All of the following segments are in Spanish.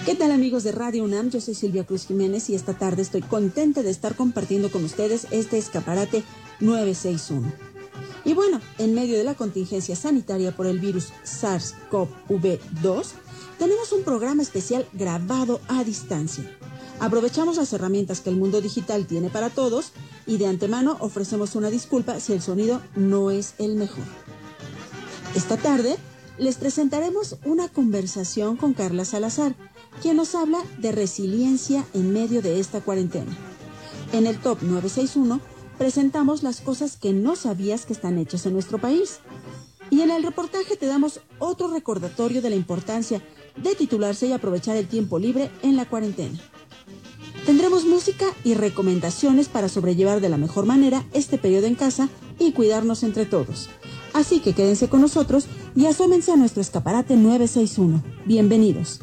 ¿Qué tal, amigos de Radio UNAM? Yo soy Silvia Cruz Jiménez y esta tarde estoy contenta de estar compartiendo con ustedes este escaparate 961. Y bueno, en medio de la contingencia sanitaria por el virus SARS-CoV-2, tenemos un programa especial grabado a distancia. Aprovechamos las herramientas que el mundo digital tiene para todos y de antemano ofrecemos una disculpa si el sonido no es el mejor. Esta tarde les presentaremos una conversación con Carla Salazar, quien nos habla de resiliencia en medio de esta cuarentena. En el Top 961 presentamos las cosas que no sabías que están hechas en nuestro país. Y en el reportaje te damos otro recordatorio de la importancia de titularse y aprovechar el tiempo libre en la cuarentena. Tendremos música y recomendaciones para sobrellevar de la mejor manera este periodo en casa y cuidarnos entre todos. Así que quédense con nosotros y asómense a nuestro escaparate 961. Bienvenidos.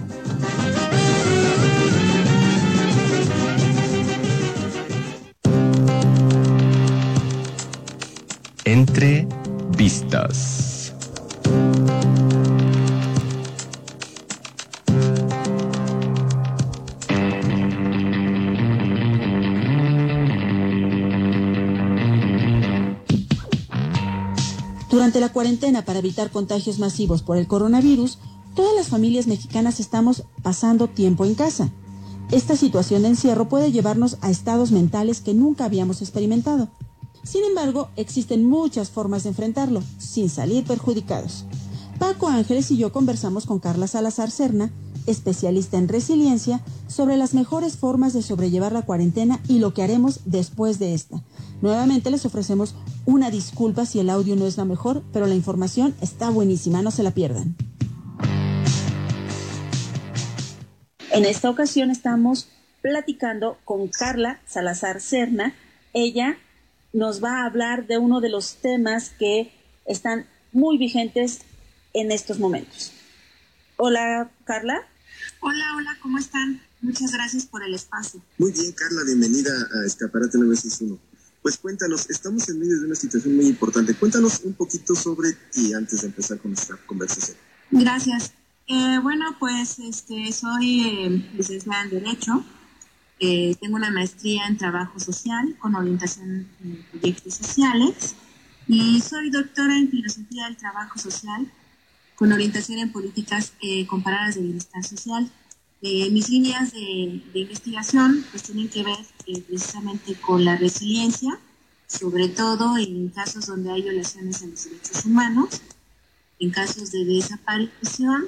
Entre vistas. Durante la cuarentena, para evitar contagios masivos por el coronavirus, todas las familias mexicanas estamos pasando tiempo en casa. Esta situación de encierro puede llevarnos a estados mentales que nunca habíamos experimentado. Sin embargo, existen muchas formas de enfrentarlo, sin salir perjudicados. Paco Ángeles y yo conversamos con Carla Salazar Serna, especialista en resiliencia, sobre las mejores formas de sobrellevar la cuarentena y lo que haremos después de esta. Nuevamente les ofrecemos una disculpa si el audio no es la mejor, pero la información está buenísima, no se la pierdan. En esta ocasión estamos platicando con Carla Salazar Serna. Ella nos va a hablar de uno de los temas que están muy vigentes en estos momentos. Hola, Carla. Hola, ¿cómo están? Muchas gracias por el espacio. Muy bien, Carla, bienvenida a Escaparate 961. Pues cuéntanos, estamos en medio de una situación muy importante. Cuéntanos un poquito sobre ti antes de empezar con esta conversación. Gracias. Soy licenciada en Derecho. Tengo una maestría en Trabajo Social con orientación en proyectos sociales y soy doctora en Filosofía del Trabajo Social con orientación en políticas comparadas de bienestar social. Mis líneas de investigación pues tienen que ver precisamente con la resiliencia, sobre todo en casos donde hay violaciones a los derechos humanos, en casos de desaparición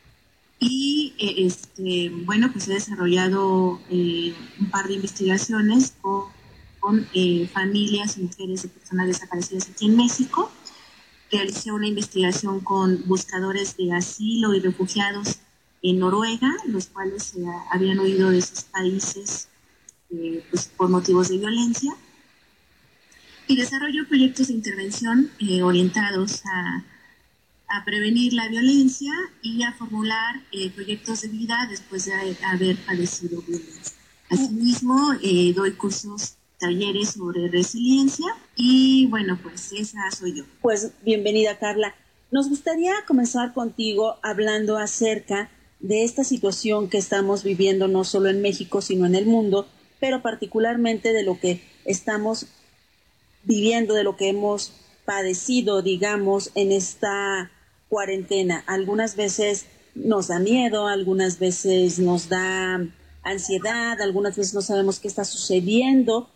y pues he desarrollado un par de investigaciones con familias y mujeres de personas desaparecidas aquí en México. Realicé una investigación con buscadores de asilo y refugiados en Noruega, los cuales habían huido de sus países pues por motivos de violencia, y desarrollo proyectos de intervención orientados a prevenir la violencia y a formular proyectos de vida después de haber padecido violencia. Asimismo, doy cursos, talleres sobre resiliencia y bueno, pues esa soy yo. Pues bienvenida, Carla. Nos gustaría comenzar contigo hablando acerca de esta situación que estamos viviendo no solo en México, sino en el mundo, pero particularmente de lo que estamos viviendo, de lo que hemos padecido, digamos, en esta cuarentena. Algunas veces nos da miedo, algunas veces nos da ansiedad, algunas veces no sabemos qué está sucediendo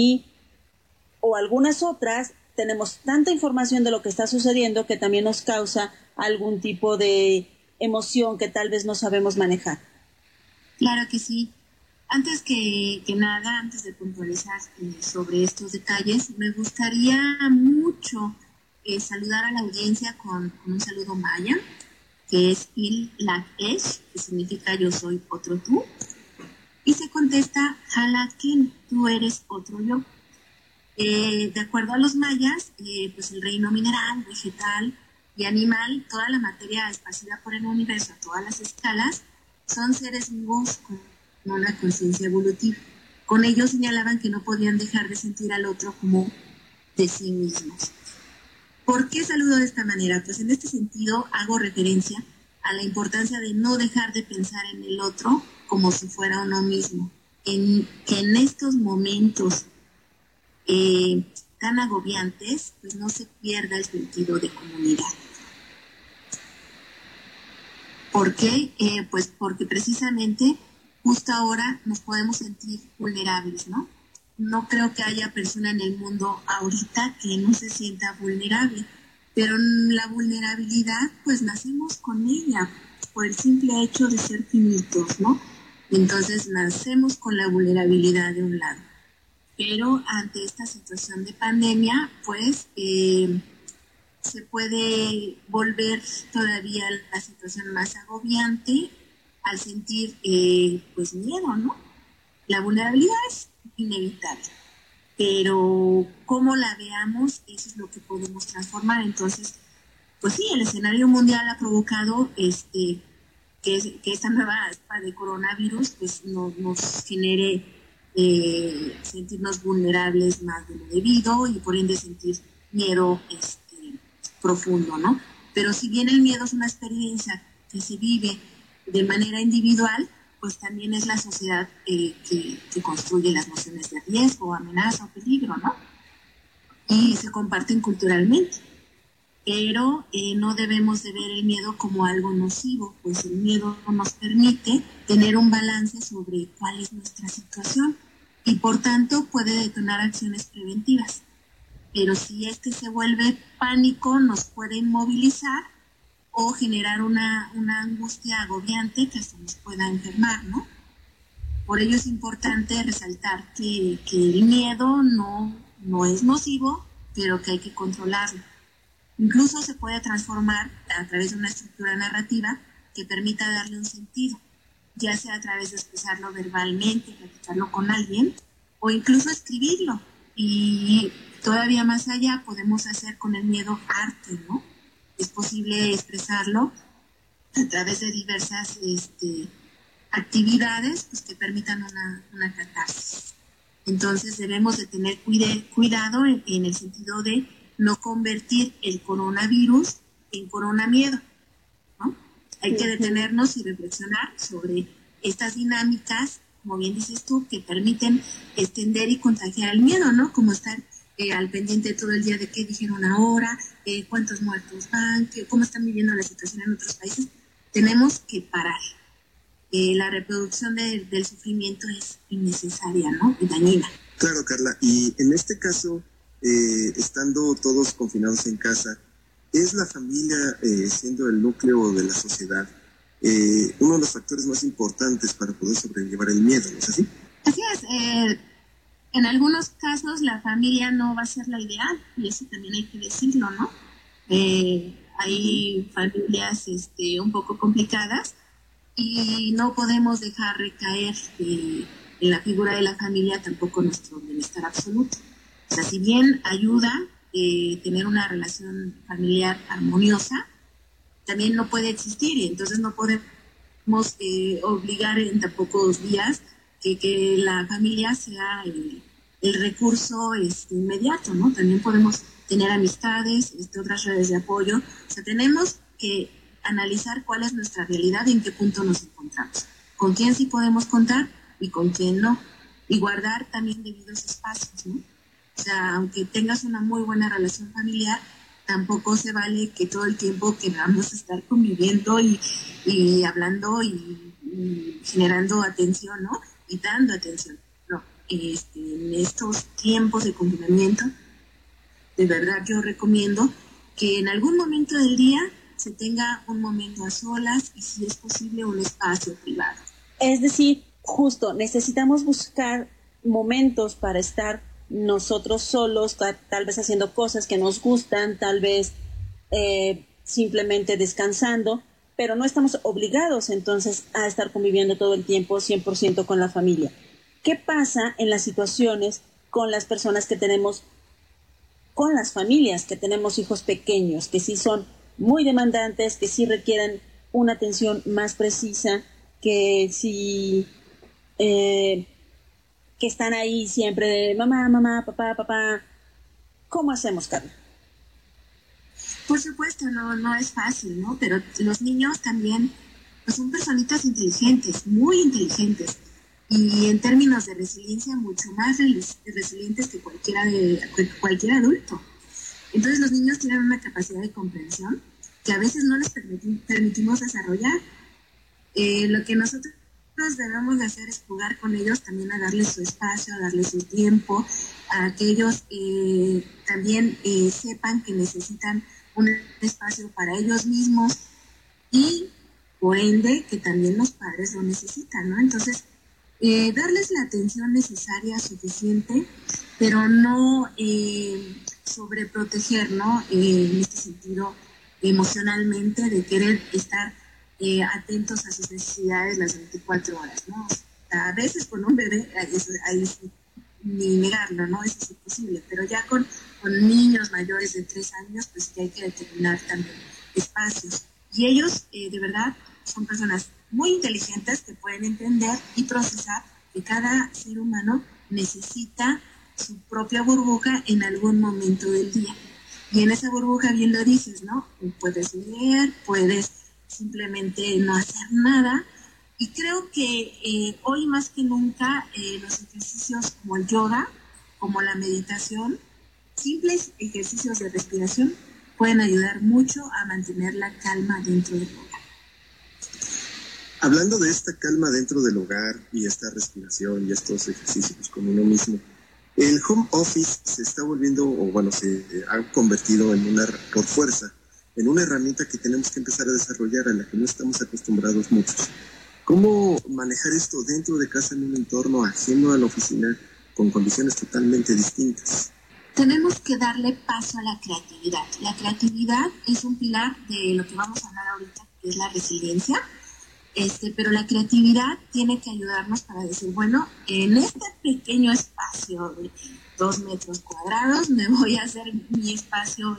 o algunas otras tenemos tanta información de lo que está sucediendo que también nos causa algún tipo de emoción que tal vez no sabemos manejar. Claro que sí. Antes que nada, antes de puntualizar sobre estos detalles, me gustaría mucho saludar a la audiencia con un saludo maya, que es Il Lak Esh, que significa yo soy otro tú, y se contesta Halaken, tú eres otro yo. De acuerdo a los mayas, pues el reino mineral, vegetal y animal, toda la materia esparcida por el universo a todas las escalas, son seres vivos con una conciencia evolutiva. Con ello señalaban que no podían dejar de sentir al otro como de sí mismos. ¿Por qué saludo de esta manera? Pues en este sentido hago referencia a la importancia de no dejar de pensar en el otro como si fuera uno mismo. Que en estos momentos tan agobiantes, pues no se pierda el sentido de comunidad. ¿Por qué? Pues porque precisamente justo ahora nos podemos sentir vulnerables, ¿no? No creo que haya persona en el mundo ahorita que no se sienta vulnerable, pero la vulnerabilidad, pues nacemos con ella por el simple hecho de ser finitos, ¿no? Entonces nacemos con la vulnerabilidad de un lado. Pero ante esta situación de pandemia, pues se puede volver todavía la situación más agobiante al sentir pues miedo, ¿no? La vulnerabilidad es inevitable, pero cómo la veamos, eso es lo que podemos transformar. Entonces, pues sí, el escenario mundial ha provocado que esta nueva cepa de coronavirus pues nos genere sentirnos vulnerables más de lo debido y por ende sentir miedo profundo, ¿no? Pero si bien el miedo es una experiencia que se vive de manera individual, pues también es la sociedad que construye las nociones de riesgo, amenaza o peligro, ¿no? Y se comparten culturalmente. Pero no debemos de ver el miedo como algo nocivo, pues el miedo nos permite tener un balance sobre cuál es nuestra situación y por tanto puede detonar acciones preventivas. Pero si se vuelve pánico, nos puede inmovilizar o generar una angustia agobiante que hasta nos pueda enfermar, ¿no? Por ello es importante resaltar que el miedo no es nocivo, pero que hay que controlarlo. Incluso se puede transformar a través de una estructura narrativa que permita darle un sentido, ya sea a través de expresarlo verbalmente, platicarlo con alguien, o incluso escribirlo. Y todavía más allá podemos hacer con el miedo arte, ¿no? Es posible expresarlo a través de diversas actividades pues, que permitan una catarsis. Entonces debemos de tener cuidado en el sentido de no convertir el coronavirus en coronamiedo, ¿no? Hay que detenernos y reflexionar sobre estas dinámicas, como bien dices tú, que permiten extender y contagiar el miedo, ¿no? Como estar al pendiente todo el día de qué dijeron ahora, cuántos muertos van, cómo están viviendo la situación en otros países. Tenemos que parar. La reproducción del sufrimiento es innecesaria, ¿no? Y dañina. Claro, Carla. Y en este caso, estando todos confinados en casa, ¿es la familia, siendo el núcleo de la sociedad, uno de los factores más importantes para poder sobrellevar el miedo, ¿no es así? Así es. En algunos casos la familia no va a ser la ideal, y eso también hay que decirlo, ¿no? Hay familias un poco complicadas y no podemos dejar recaer en la figura de la familia tampoco nuestro bienestar absoluto. O sea, si bien ayuda tener una relación familiar armoniosa, también no puede existir y entonces no podemos obligar en tan pocos días que la familia sea el recurso inmediato, ¿no? También podemos tener amistades, otras redes de apoyo. O sea, tenemos que analizar cuál es nuestra realidad y en qué punto nos encontramos. Con quién sí podemos contar y con quién no. Y guardar también debidos espacios, ¿no? O sea, aunque tengas una muy buena relación familiar, tampoco se vale que todo el tiempo queramos estar conviviendo y hablando y generando atención, ¿no? Y dando atención. No, en estos tiempos de confinamiento, de verdad yo recomiendo que en algún momento del día se tenga un momento a solas y si es posible un espacio privado. Es decir, justo necesitamos buscar momentos para estar nosotros solos, tal vez haciendo cosas que nos gustan, tal vez simplemente descansando, pero no estamos obligados entonces a estar conviviendo todo el tiempo 100% con la familia. ¿Qué pasa en las situaciones con las personas que tenemos, con las familias que tenemos hijos pequeños, que sí son muy demandantes, que sí requieren una atención más precisa, que sí que están ahí siempre de mamá, mamá, papá, papá? ¿Cómo hacemos, Carla? Por supuesto, no es fácil, ¿no? Pero los niños también pues, son personitas inteligentes, muy inteligentes. Y en términos de resiliencia, mucho más resilientes que cualquier adulto. Entonces los niños tienen una capacidad de comprensión que a veces no les permitimos desarrollar. Lo que nosotros debemos de hacer es jugar con ellos, también a darles su espacio, a darles su tiempo, a que ellos también sepan que necesitan un espacio para ellos mismos y, por ende, que también los padres lo necesitan, ¿no? Entonces, darles la atención necesaria, suficiente, pero no sobreproteger, ¿no? En este sentido, emocionalmente, de querer estar atentos a sus necesidades las 24 horas, ¿no? A veces con un bebé, ahí ni negarlo, ¿no? Eso es imposible, pero ya con niños mayores de 3 años, pues ya hay que determinar también espacios. Y ellos, de verdad, son personas muy inteligentes que pueden entender y procesar que cada ser humano necesita su propia burbuja en algún momento del día. Y en esa burbuja, bien lo dices, ¿no? Puedes leer, puedes simplemente no hacer nada. Y creo que hoy más que nunca los ejercicios como el yoga, como la meditación, simples ejercicios de respiración pueden ayudar mucho a mantener la calma dentro del hogar. Hablando de esta calma dentro del hogar y esta respiración y estos ejercicios con uno mismo, el home office se está volviendo, se ha convertido por fuerza, en una herramienta que tenemos que empezar a desarrollar, a la que no estamos acostumbrados muchos. ¿Cómo manejar esto dentro de casa en un entorno ajeno a la oficina con condiciones totalmente distintas? Tenemos que darle paso a la creatividad. La creatividad es un pilar de lo que vamos a hablar ahorita, que es la resiliencia. Pero la creatividad tiene que ayudarnos para decir, bueno, en este pequeño espacio de 2 metros cuadrados me voy a hacer mi espacio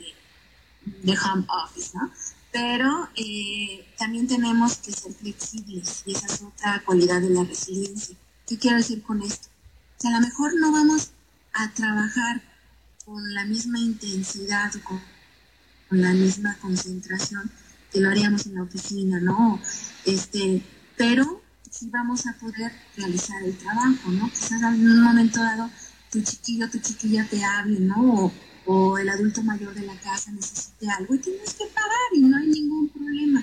de home office, ¿no? Pero también tenemos que ser flexibles y esa es otra cualidad de la resiliencia. ¿Qué quiero decir con esto? Que a lo mejor no vamos a trabajar con la misma intensidad o con la misma concentración que lo haríamos en la oficina, ¿no? Pero sí vamos a poder realizar el trabajo, ¿no? Quizás en un momento dado tu chiquillo, tu chiquilla te hable, ¿no? O el adulto mayor de la casa necesite algo y tienes que pagar y no hay ningún problema.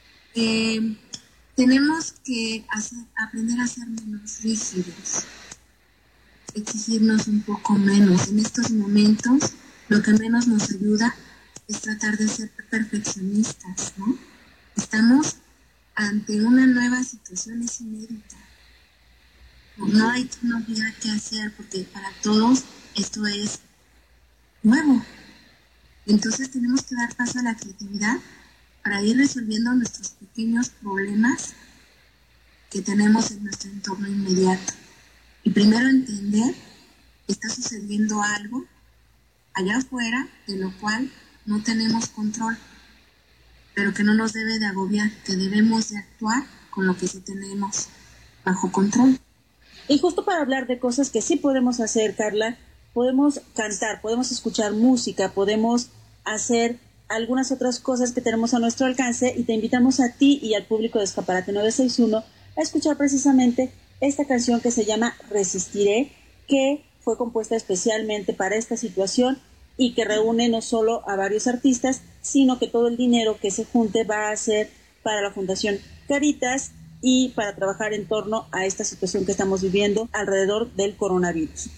Tenemos que aprender a ser menos rígidos, exigirnos un poco menos. En estos momentos, lo que menos nos ayuda es tratar de ser perfeccionistas, ¿no? Estamos ante una nueva situación, es inédita. No hay tecnología que hacer porque para todos esto es nuevo. Entonces tenemos que dar paso a la creatividad para ir resolviendo nuestros pequeños problemas que tenemos en nuestro entorno inmediato. Y primero entender que está sucediendo algo allá afuera de lo cual no tenemos control, pero que no nos debe de agobiar, que debemos de actuar con lo que sí tenemos bajo control. Y justo para hablar de cosas que sí podemos hacer, Carla, podemos cantar, podemos escuchar música, podemos hacer algunas otras cosas que tenemos a nuestro alcance y te invitamos a ti y al público de Escaparate 961 a escuchar precisamente esta canción que se llama Resistiré, que fue compuesta especialmente para esta situación y que reúne no solo a varios artistas, sino que todo el dinero que se junte va a ser para la Fundación Caritas y para trabajar en torno a esta situación que estamos viviendo alrededor del coronavirus.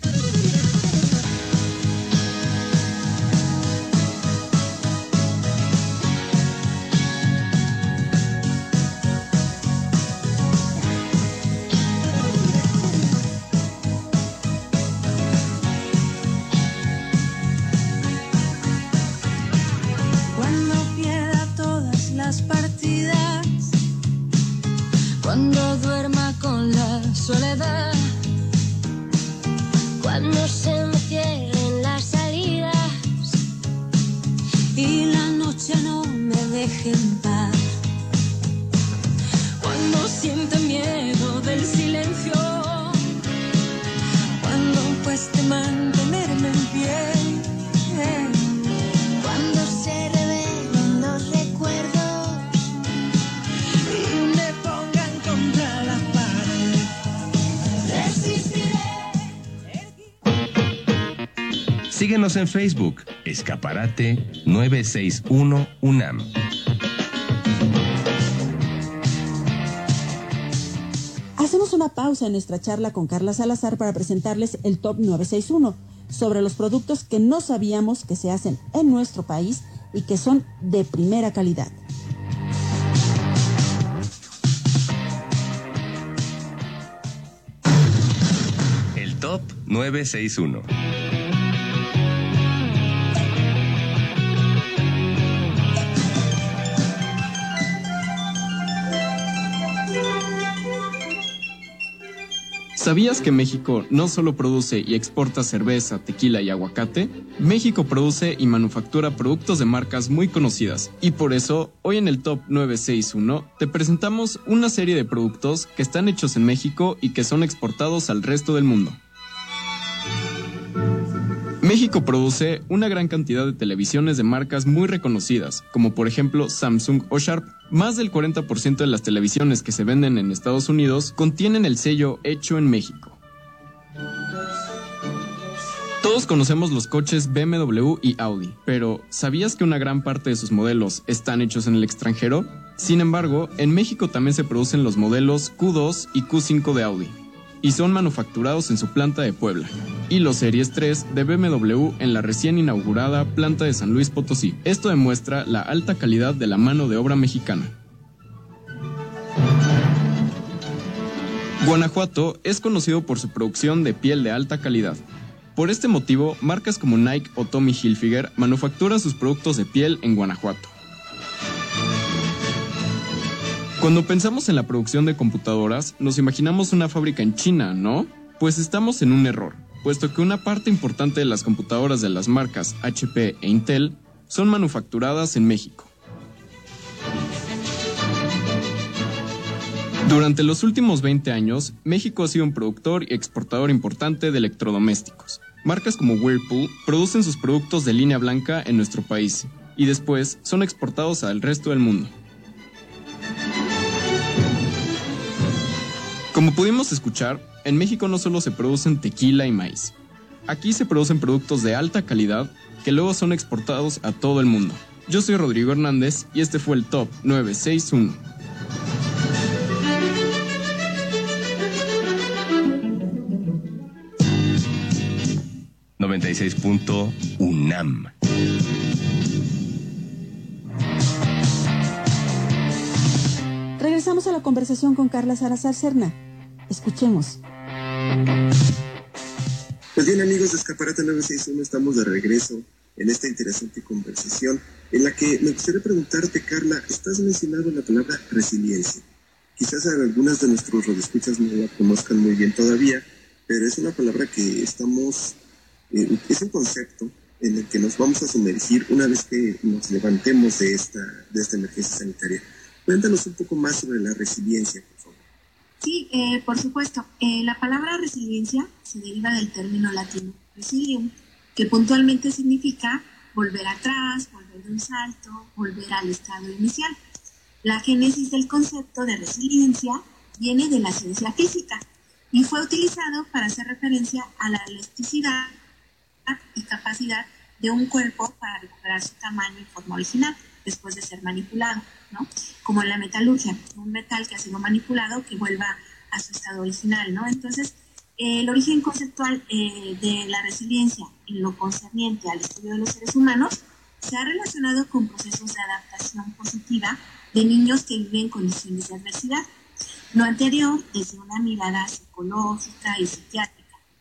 Cuando duerma con la soledad, cuando se me cierren las salidas y la noche no me deje en paz, cuando sienta miedo del silencio, cuando cueste mantenerme en pie, cuando se revele Síguenos en Facebook, Escaparate 961 UNAM. Hacemos una pausa en nuestra charla con Carla Salazar para presentarles el Top 961 sobre los productos que no sabíamos que se hacen en nuestro país y que son de primera calidad. El Top 961. ¿Sabías que México no solo produce y exporta cerveza, tequila y aguacate? México produce y manufactura productos de marcas muy conocidas. Y por eso, hoy en el Top 961, te presentamos una serie de productos que están hechos en México y que son exportados al resto del mundo. México produce una gran cantidad de televisiones de marcas muy reconocidas, como por ejemplo Samsung o Sharp. Más del 40% de las televisiones que se venden en Estados Unidos contienen el sello Hecho en México. Todos conocemos los coches BMW y Audi, pero ¿sabías que una gran parte de sus modelos están hechos en el extranjero? Sin embargo, en México también se producen los modelos Q2 y Q5 de Audi, y son manufacturados en su planta de Puebla, y los Series 3 de BMW en la recién inaugurada planta de San Luis Potosí. Esto demuestra la alta calidad de la mano de obra mexicana. Guanajuato es conocido por su producción de piel de alta calidad. Por este motivo, marcas como Nike o Tommy Hilfiger manufacturan sus productos de piel en Guanajuato. Cuando pensamos en la producción de computadoras, nos imaginamos una fábrica en China, ¿no? Pues estamos en un error, puesto que una parte importante de las computadoras de las marcas HP e Intel son manufacturadas en México. Durante los últimos 20 años, México ha sido un productor y exportador importante de electrodomésticos. Marcas como Whirlpool producen sus productos de línea blanca en nuestro país y después son exportados al resto del mundo. Como pudimos escuchar, en México no solo se producen tequila y maíz. Aquí se producen productos de alta calidad que luego son exportados a todo el mundo. Yo soy Rodrigo Hernández y este fue el Top 961. UNAM. Regresamos a la conversación con Carla Salazar Serna. Escuchemos. Pues bien, amigos de Escaparate 961, estamos de regreso en esta interesante conversación en la que me gustaría preguntarte, Carla, estás mencionando la palabra resiliencia. Quizás algunas de nuestros radioescuchas no la conozcan muy bien todavía, pero es una palabra que es un concepto en el que nos vamos a sumergir una vez que nos levantemos de esta emergencia sanitaria. Cuéntanos un poco más sobre la resiliencia, por favor. Sí, por supuesto. La palabra resiliencia se deriva del término latino resilium, que puntualmente significa volver atrás, volver de un salto, volver al estado inicial. La génesis del concepto de resiliencia viene de la ciencia física y fue utilizado para hacer referencia a la elasticidad y capacidad de un cuerpo para recuperar su tamaño y forma original después de ser manipulado, ¿no? Como en la metalurgia, un metal que ha sido manipulado que vuelva a su estado original, ¿no? Entonces, el origen conceptual de la resiliencia en lo concerniente al estudio de los seres humanos se ha relacionado con procesos de adaptación positiva de niños que viven en condiciones de adversidad. Lo anterior desde una mirada psicológica y psiquiátrica,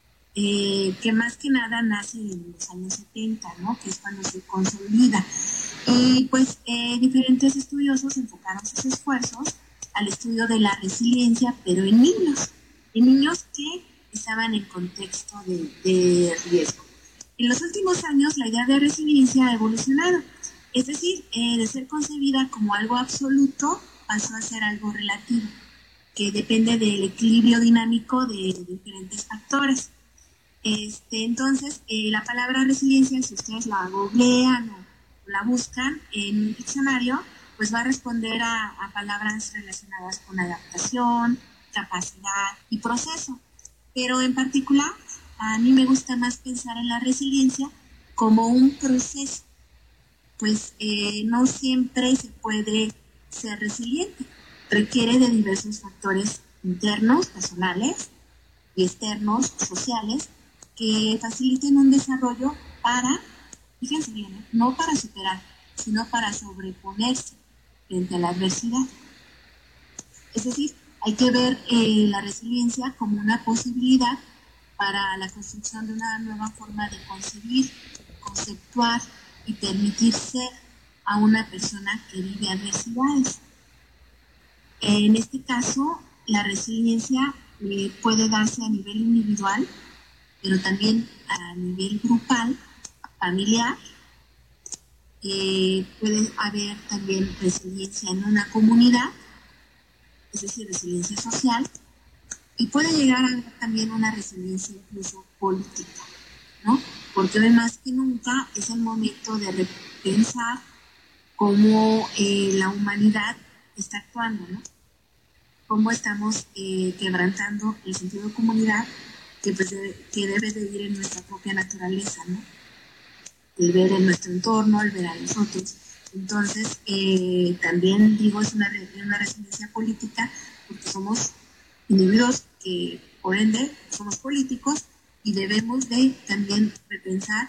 que más que nada nace en los años 70, ¿no? Que es cuando se consolida. Y pues diferentes estudiosos enfocaron sus esfuerzos al estudio de la resiliencia, pero en niños que estaban en contexto de riesgo. En los últimos años la idea de resiliencia ha evolucionado, es decir, de ser concebida como algo absoluto pasó a ser algo relativo, que depende del equilibrio dinámico de diferentes factores. Entonces, la palabra resiliencia, si ustedes la googlean o la buscan en un diccionario, pues va a responder a palabras relacionadas con adaptación, capacidad y proceso. Pero en particular, a mí me gusta más pensar en la resiliencia como un proceso, pues no siempre se puede ser resiliente. Requiere de diversos factores internos, personales y externos, sociales, que faciliten un desarrollo para, fíjense bien, no para superar, sino para sobreponerse frente a la adversidad. Es decir, hay que ver la resiliencia como una posibilidad para la construcción de una nueva forma de concebir, conceptuar y permitir ser a una persona que vive adversidades. En este caso, la resiliencia puede darse a nivel individual, pero también a nivel grupal, familiar. Puede haber también resiliencia en una comunidad, es decir, resiliencia social, y puede llegar a haber también una resiliencia incluso política, ¿no? Porque hoy más que nunca es el momento de repensar cómo la humanidad está actuando, ¿no? Cómo estamos quebrantando el sentido de comunidad que debe de ir en nuestra propia naturaleza, ¿no? El ver en nuestro entorno, el ver a los otros. Entonces, también digo, es una resiliencia política, porque somos individuos que, por ende, somos políticos y debemos de también repensar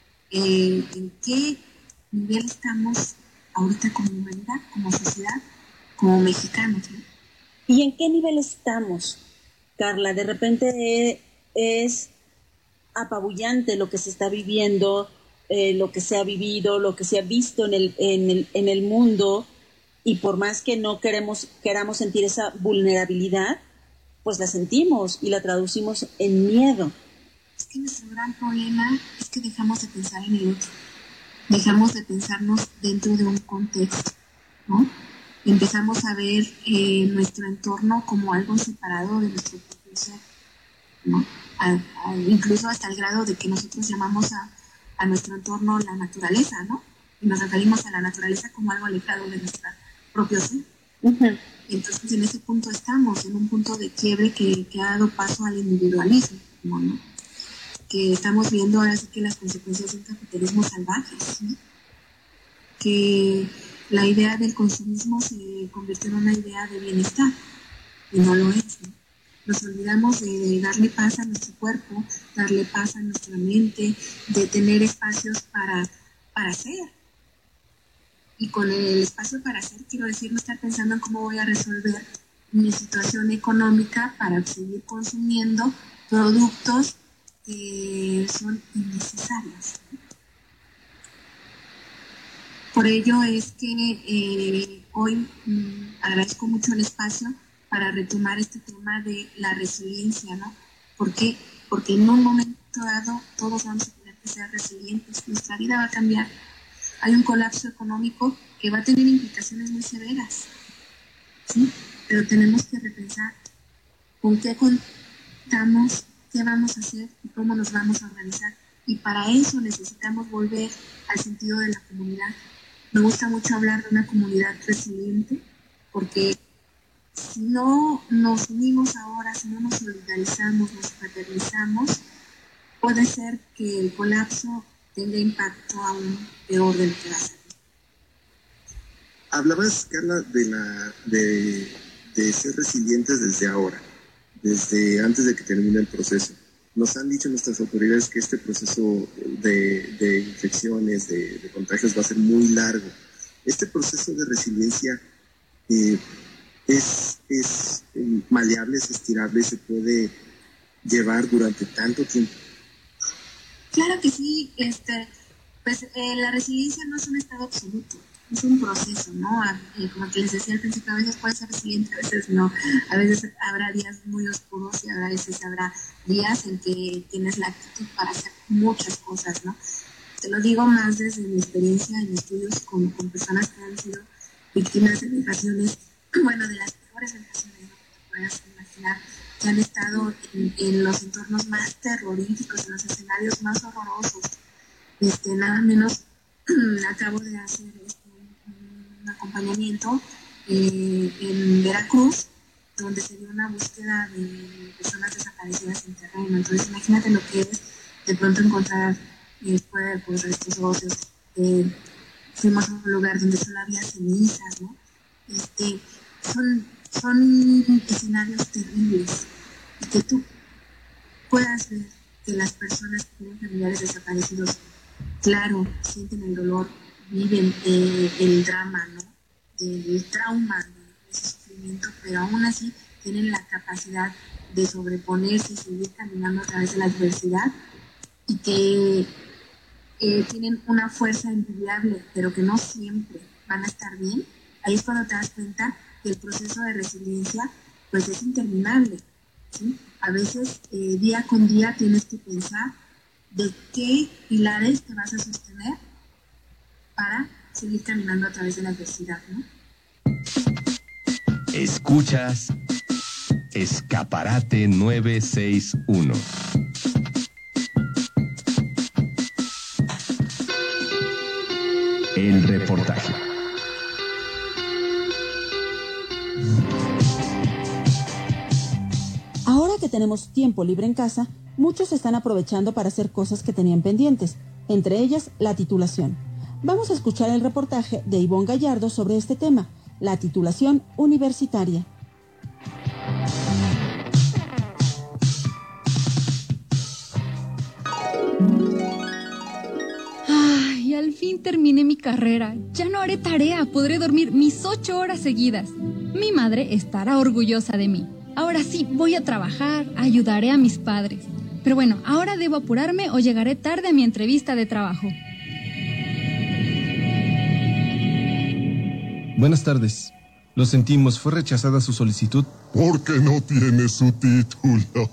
en qué nivel estamos ahorita como humanidad, como sociedad, como mexicanos, ¿no? ¿Y en qué nivel estamos, Carla? De repente es apabullante lo que se está viviendo, lo que se ha vivido, lo que se ha visto en el mundo, y por más que no queramos sentir esa vulnerabilidad, pues la sentimos y la traducimos en miedo. Es que nuestro gran problema es que dejamos de pensar en el otro, dejamos de pensarnos dentro de un contexto, ¿no? Empezamos a ver nuestro entorno como algo separado de nuestro propio ser, ¿no? Incluso hasta el grado de que nosotros llamamos a nuestro entorno la naturaleza, ¿no? Y nos referimos a la naturaleza como algo alejado de nuestro propio ser. Uh-huh. Entonces en ese punto estamos, en un punto de quiebre que ha dado paso al individualismo, ¿no? Que estamos viendo ahora sí que las consecuencias de un capitalismo salvaje, ¿sí? Que la idea del consumismo se convirtió en una idea de bienestar, y no lo es, ¿no? Nos olvidamos de darle paz a nuestro cuerpo, darle paz a nuestra mente, de tener espacios para ser. Y con el espacio para hacer, quiero decir, no estar pensando en cómo voy a resolver mi situación económica para seguir consumiendo productos que son innecesarios. Por ello es que hoy agradezco mucho el espacio para retomar este tema de la resiliencia, ¿no? ¿Por qué? Porque en un momento dado todos vamos a tener que ser resilientes, nuestra vida va a cambiar. Hay un colapso económico que va a tener implicaciones muy severas, ¿sí? Pero tenemos que repensar con qué contamos, qué vamos a hacer y cómo nos vamos a organizar. Y para eso necesitamos volver al sentido de la comunidad. Me gusta mucho hablar de una comunidad resiliente, porque si no nos unimos ahora, si no nos solidarizamos, nos fraternizamos, puede ser que el colapso tenga impacto aún peor del que va a ser. Hablabas, Carla, de ser resilientes desde ahora, desde antes de que termine el proceso. Nos han dicho nuestras autoridades que este proceso de infecciones, de contagios va a ser muy largo. Este proceso de resiliencia es maleable, es estirable, se puede llevar durante tanto tiempo. Claro que sí, la resiliencia no es un estado absoluto, es un proceso, ¿no? Como que les decía al principio, a veces puede ser resiliente, a veces no, a veces habrá días muy oscuros y a veces habrá días en que tienes la actitud para hacer muchas cosas, ¿no? Te lo digo más desde mi experiencia en estudios con personas que han sido víctimas de vejaciones, bueno, de las peores vejaciones, ¿no? Que puedas imaginar, que han estado en los entornos más terroríficos, en los escenarios más horrorosos. Nada menos acabo de hacer un acompañamiento en Veracruz, donde se dio una búsqueda de personas desaparecidas en terreno. Entonces imagínate lo que es de pronto encontrar cuerpos, restos óseos. Fuimos a un lugar donde solo había cenizas, ¿no? Son escenarios terribles, y que tú puedas ver que las personas que tienen familiares desaparecidos, claro, sienten el dolor, viven el drama, ¿no? Del trauma, de ese sufrimiento, pero aún así tienen la capacidad de sobreponerse y seguir caminando a través de la adversidad, y que tienen una fuerza envidiable, pero que no siempre van a estar bien. Ahí es cuando te das cuenta que el proceso de resiliencia pues es interminable, ¿sí? A veces día con día tienes que pensar de qué pilares te vas a sostener para seguir caminando a través de la adversidad, ¿no? Escuchas Escaparate 961. El reportaje. Ahora que tenemos tiempo libre en casa, muchos están aprovechando para hacer cosas que tenían pendientes, entre ellas la titulación. Vamos a escuchar el reportaje de Ivonne Gallardo sobre este tema, la titulación universitaria. Ay, al fin terminé mi carrera. Ya no haré tarea, podré dormir mis 8 horas seguidas. Mi madre estará orgullosa de mí. Ahora sí, voy a trabajar, ayudaré a mis padres. Pero bueno, ahora debo apurarme o llegaré tarde a mi entrevista de trabajo. Buenas tardes. Lo sentimos, fue rechazada su solicitud. Porque no tiene su título.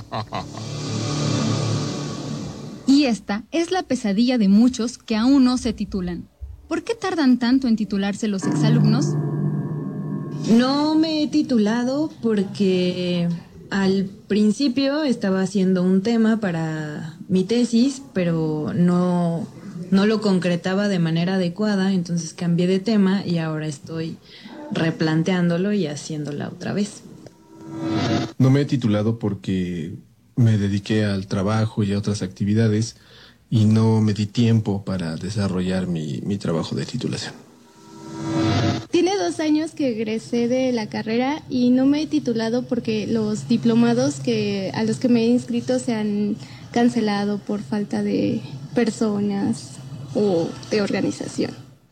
Y esta es la pesadilla de muchos que aún no se titulan. ¿Por qué tardan tanto en titularse los exalumnos? No me he titulado porque al principio estaba haciendo un tema para mi tesis, pero no lo concretaba de manera adecuada, entonces cambié de tema y ahora estoy replanteándolo y haciéndola otra vez. No me he titulado porque me dediqué al trabajo y a otras actividades y no me di tiempo para desarrollar mi trabajo de titulación. Tiene 2 años que egresé de la carrera y no me he titulado porque los diplomados a los que me he inscrito se han cancelado por falta de personas o de organización.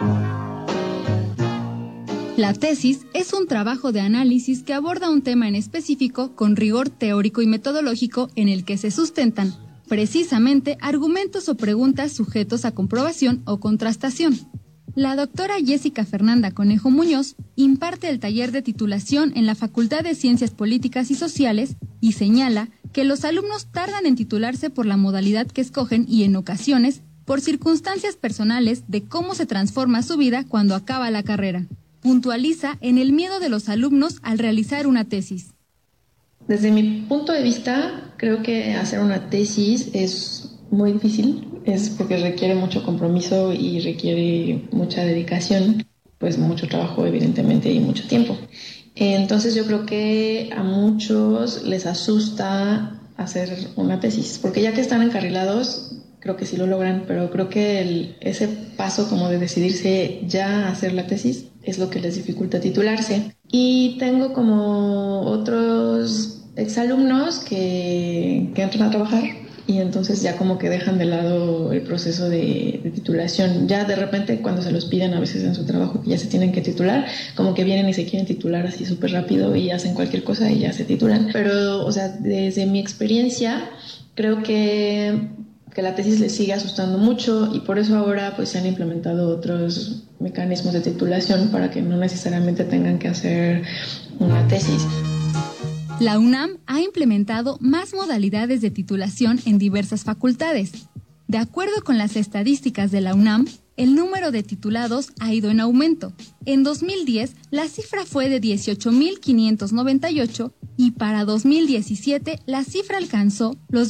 La tesis es un trabajo de análisis que aborda un tema en específico con rigor teórico y metodológico en el que se sustentan, precisamente, argumentos o preguntas sujetos a comprobación o contrastación. La doctora Jessica Fernanda Conejo Muñoz imparte el taller de titulación en la Facultad de Ciencias Políticas y Sociales y señala que los alumnos tardan en titularse por la modalidad que escogen y en ocasiones por circunstancias personales de cómo se transforma su vida cuando acaba la carrera. Puntualiza en el miedo de los alumnos al realizar una tesis. Desde mi punto de vista, creo que hacer una tesis es muy difícil, es porque requiere mucho compromiso y requiere mucha dedicación, pues mucho trabajo evidentemente y mucho tiempo. Entonces yo creo que a muchos les asusta hacer una tesis, porque ya que están encarrilados, creo que sí lo logran, pero creo que ese paso como de decidirse ya a hacer la tesis es lo que les dificulta titularse. Y tengo como otros exalumnos que entran a trabajar y entonces ya como que dejan de lado el proceso de titulación. Ya de repente cuando se los piden a veces en su trabajo que ya se tienen que titular, como que vienen y se quieren titular así súper rápido y hacen cualquier cosa y ya se titulan. Pero, o sea, desde mi experiencia, creo que la tesis les sigue asustando mucho y por eso ahora pues se han implementado otros mecanismos de titulación para que no necesariamente tengan que hacer una tesis. La UNAM ha implementado más modalidades de titulación en diversas facultades. De acuerdo con las estadísticas de la UNAM, el número de titulados ha ido en aumento. En 2010, la cifra fue de 18.598 y para 2017 la cifra alcanzó los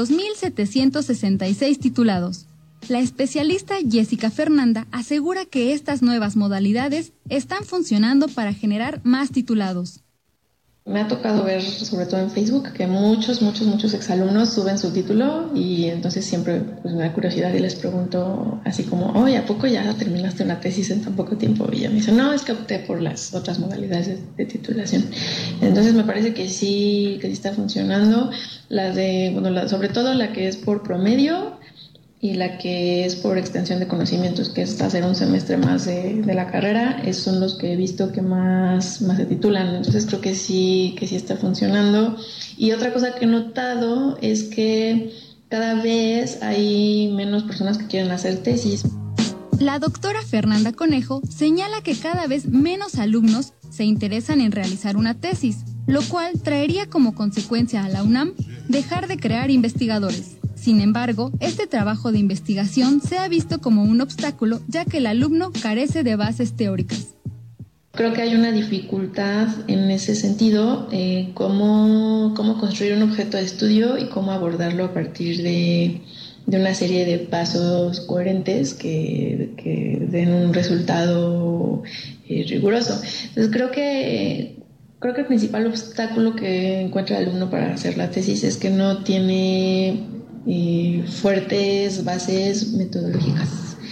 22.766 titulados. La especialista Jessica Fernanda asegura que estas nuevas modalidades están funcionando para generar más titulados. Me ha tocado ver, sobre todo en Facebook, que muchos exalumnos suben su título y entonces siempre pues, me da curiosidad y les pregunto así como, oye, ¿a poco ya terminaste una tesis en tan poco tiempo? Y ya me dicen, no, es que opté por las otras modalidades de titulación. Entonces me parece que sí está funcionando. Sobre todo la que es por promedio y la que es por extensión de conocimientos, que es hacer un semestre más de la carrera, son los que he visto que más se titulan. Entonces creo que sí está funcionando. Y otra cosa que he notado es que cada vez hay menos personas que quieren hacer tesis. La doctora Fernanda Conejo señala que cada vez menos alumnos se interesan en realizar una tesis, lo cual traería como consecuencia a la UNAM dejar de crear investigadores. Sin embargo, este trabajo de investigación se ha visto como un obstáculo, ya que el alumno carece de bases teóricas. Creo que hay una dificultad en ese sentido, cómo construir un objeto de estudio y cómo abordarlo a partir de una serie de pasos coherentes que den un resultado riguroso. Entonces creo que el principal obstáculo que encuentra el alumno para hacer la tesis es que no tiene fuertes bases metodológicas.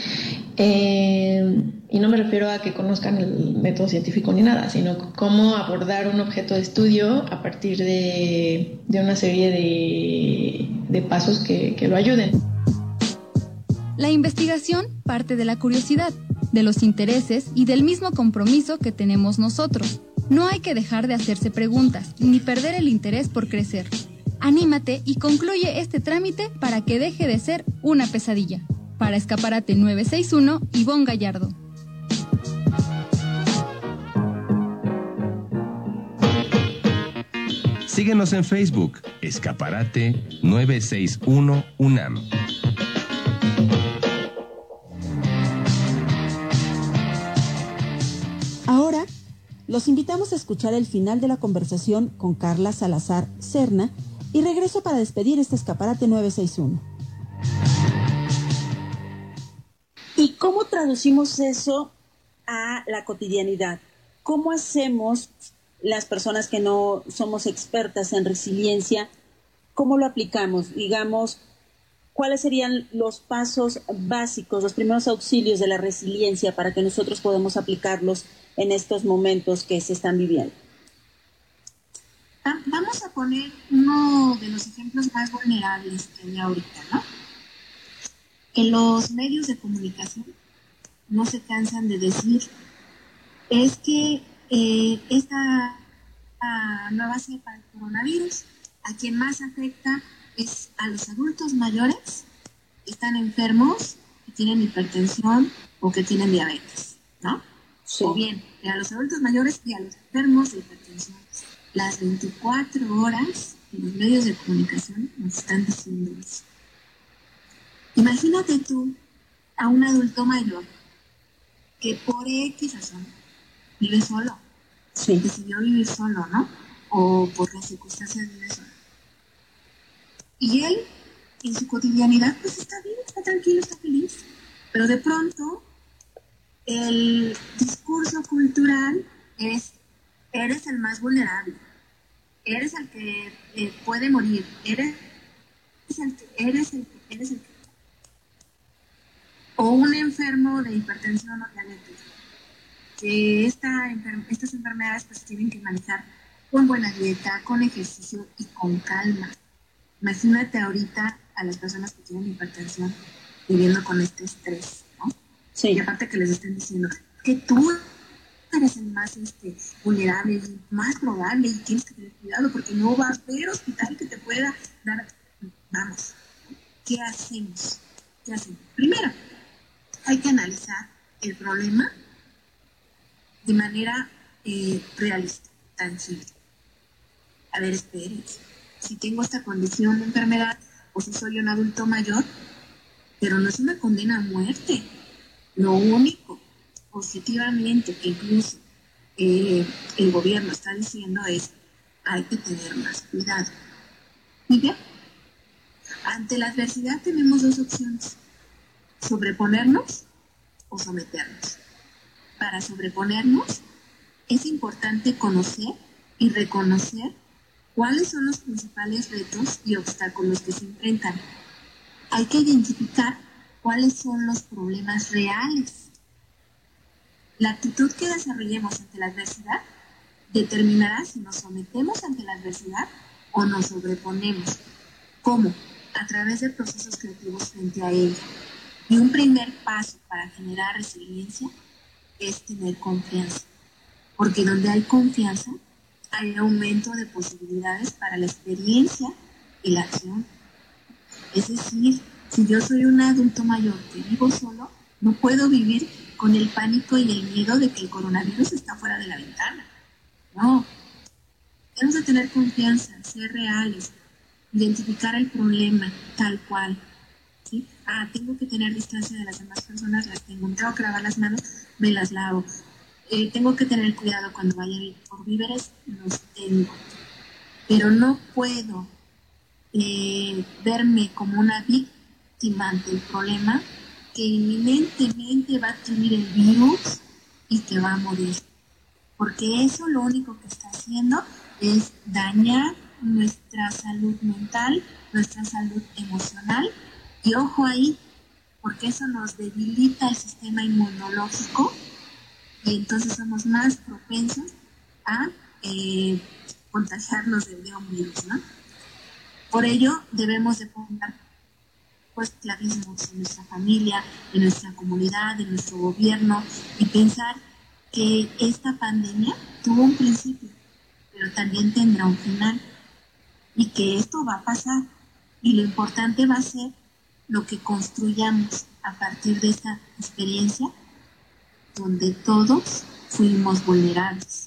Y no me refiero a que conozcan el método científico ni nada, sino cómo abordar un objeto de estudio a partir de una serie de pasos que lo ayuden. La investigación parte de la curiosidad, de los intereses y del mismo compromiso que tenemos nosotros. No hay que dejar de hacerse preguntas, ni perder el interés por crecer. Anímate y concluye este trámite para que deje de ser una pesadilla. Para Escaparate 961, Ivonne Gallardo. Síguenos en Facebook, Escaparate 961 UNAM. Ahora, los invitamos a escuchar el final de la conversación con Carla Salazar Serna y regreso para despedir este Escaparate 961. ¿Y cómo traducimos eso a la cotidianidad? ¿Cómo hacemos las personas que no somos expertas en resiliencia? ¿Cómo lo aplicamos? Digamos, ¿cuáles serían los pasos básicos, los primeros auxilios de la resiliencia para que nosotros podamos aplicarlos en estos momentos que se están viviendo? Vamos a poner uno de los ejemplos más vulnerables que hay ahorita, ¿no? Que los medios de comunicación no se cansan de decir es que esta nueva cepa del coronavirus a quien más afecta es a los adultos mayores que están enfermos, que tienen hipertensión o que tienen diabetes, ¿no? Sí. O bien, a los adultos mayores y a los enfermos de hipertensión. Las 24 horas los medios de comunicación nos están diciendo eso. Imagínate tú a un adulto mayor que por X razón vive solo. Sí. Decidió vivir solo, ¿no? O por las circunstancias vive solo. Y él, en su cotidianidad, pues está bien, está tranquilo, está feliz. Pero de pronto, el discurso cultural es: eres el más vulnerable, eres el que puede morir, eres el que. O un enfermo de hipertensión o diabetes, que estas enfermedades pues tienen que manejar con buena dieta, con ejercicio y con calma. Imagínate ahorita a las personas que tienen hipertensión viviendo con este estrés, ¿no? Sí. Y aparte que les estén diciendo que tú eres el más vulnerable, el más probable y tienes que tener cuidado porque no va a haber hospital que te pueda dar. Vamos, ¿qué hacemos? Primero, hay que analizar el problema de manera realista, tangible. A ver, espérense. Si tengo esta condición de enfermedad o si soy un adulto mayor, pero no es una condena a muerte. Lo único, positivamente, que incluso el gobierno está diciendo es: hay que tener más cuidado. Y bien, ante la adversidad tenemos dos opciones: sobreponernos o someternos. Para sobreponernos es importante conocer y reconocer cuáles son los principales retos y obstáculos que se enfrentan. Hay que identificar cuáles son los problemas reales. La actitud que desarrollemos ante la adversidad determinará si nos sometemos ante la adversidad o nos sobreponemos. ¿Cómo? A través de procesos creativos frente a ella. Y un primer paso para generar resiliencia es tener confianza. Porque donde hay confianza, hay aumento de posibilidades para la experiencia y la acción. Es decir, si yo soy un adulto mayor que vivo solo, no puedo vivir con el pánico y el miedo de que el coronavirus está fuera de la ventana. No. Tenemos que tener confianza, ser reales, identificar el problema tal cual. ¿Sí? Tengo que tener distancia de las demás personas, las tengo. Tengo que lavar las manos, me las lavo. Tengo que tener cuidado cuando vaya por víveres, los tengo. Pero no puedo verme como una víctima ante el problema que inminentemente va a adquirir el virus y que va a morir. Porque eso lo único que está haciendo es dañar nuestra salud mental, nuestra salud emocional. Y ojo ahí, porque eso nos debilita el sistema inmunológico y entonces somos más propensos a contagiarnos de un virus, ¿no? Por ello debemos de poner clavismos en nuestra familia, en nuestra comunidad, en nuestro gobierno y pensar que esta pandemia tuvo un principio, pero también tendrá un final y que esto va a pasar y lo importante va a ser lo que construyamos a partir de esta experiencia donde todos fuimos vulnerables.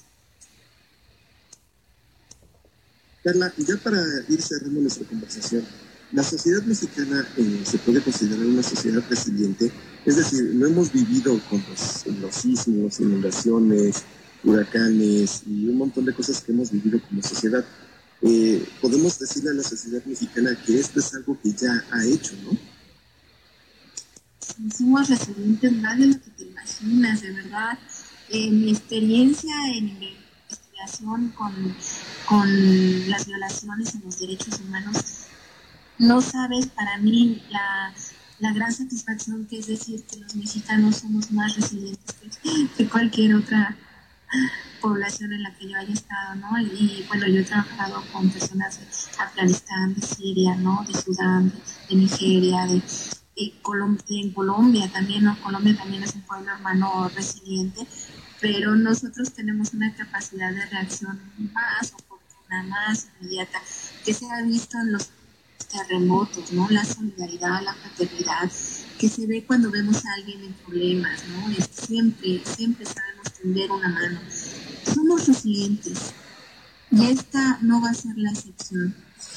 Carla, ya para ir cerrando nuestra conversación, la sociedad mexicana se puede considerar una sociedad resiliente, es decir, no hemos vivido con los sismos, inundaciones, huracanes y un montón de cosas que hemos vivido como sociedad. Podemos decirle a la sociedad mexicana que esto es algo que ya ha hecho, ¿no? Somos resilientes más de lo que te imaginas, de verdad. Mi experiencia en investigación con las violaciones en los derechos humanos, no sabes para mí la gran satisfacción que es decir que los mexicanos somos más resilientes que cualquier otra población en la que yo haya estado, ¿no? Y bueno, yo he trabajado con personas de Afganistán, de Siria, ¿no? De Sudán, de Nigeria, en Colombia también, ¿no? Colombia también es un pueblo hermano resiliente, pero nosotros tenemos una capacidad de reacción más oportuna, más inmediata, que se ha visto en los terremotos, ¿no? La solidaridad, la fraternidad, que se ve cuando vemos a alguien en problemas, ¿no? Siempre sabemos tender una mano. Somos resilientes y esta no va a ser la excepción.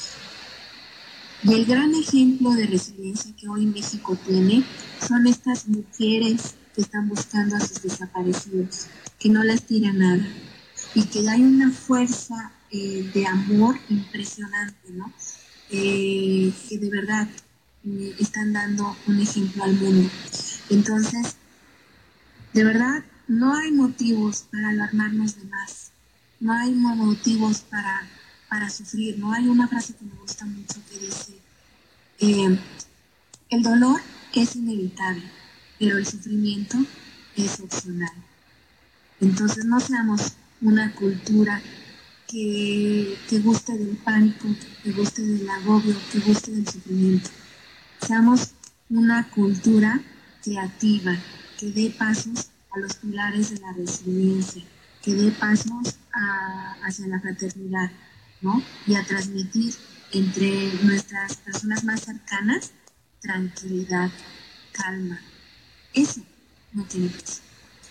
Y el gran ejemplo de resiliencia que hoy México tiene son estas mujeres que están buscando a sus desaparecidos, que no las tira nada y que hay una fuerza de amor impresionante, ¿no? Que de verdad están dando un ejemplo al mundo. Entonces, de verdad, no hay motivos para alarmarnos de más, no hay motivos para sufrir, ¿no? Hay una frase que me gusta mucho que dice, el dolor es inevitable, pero el sufrimiento es opcional. Entonces no seamos una cultura que guste del pánico, que guste del agobio, que guste del sufrimiento. Seamos una cultura creativa, que dé pasos a los pilares de la resiliencia, que dé pasos hacia la fraternidad, ¿no? Y a transmitir entre nuestras personas más cercanas tranquilidad, calma. Eso no tiene precio.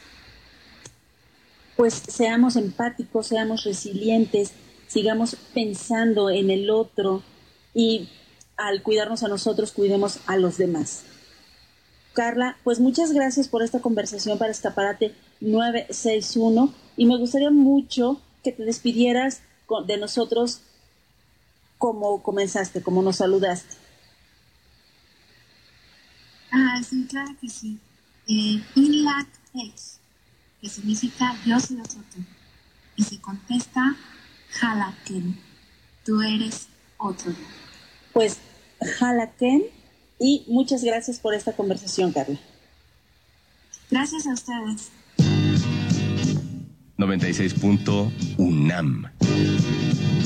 Pues seamos empáticos, seamos resilientes, sigamos pensando en el otro y al cuidarnos a nosotros, cuidemos a los demás. Carla, pues muchas gracias por esta conversación para Escaparate 961 y me gustaría mucho que te despidieras de nosotros como comenzaste, como nos saludaste. Sí, claro que sí. In-lac ex, que significa yo soy otro tú. Y se contesta Jalaquén, tú eres otro. Pues Jalaquén, y muchas gracias por esta conversación, Carla. Gracias a ustedes. 96.UNAM.